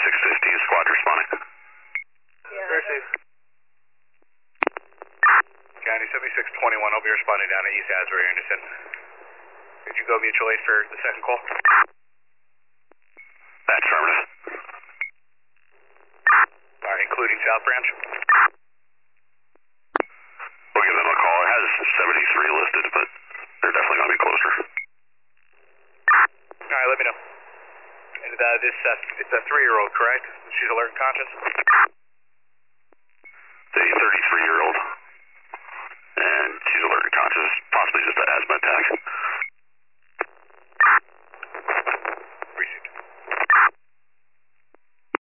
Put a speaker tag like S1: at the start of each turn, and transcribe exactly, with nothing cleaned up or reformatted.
S1: seventy-six fifty, is squad responding?
S2: Yeah. Very safe.
S3: County seventy-six twenty-one, I'll be responding down at East Asbury, Anderson. Did you go mutual aid for the second call?
S1: That's affirmative.
S3: Alright, including South Branch?
S1: We'll give them a call. It has seventy-three listed, but they're definitely going to be closer.
S3: Alright, let me know. And uh, this, uh, it's a three-year-old, correct? She's alert and conscious?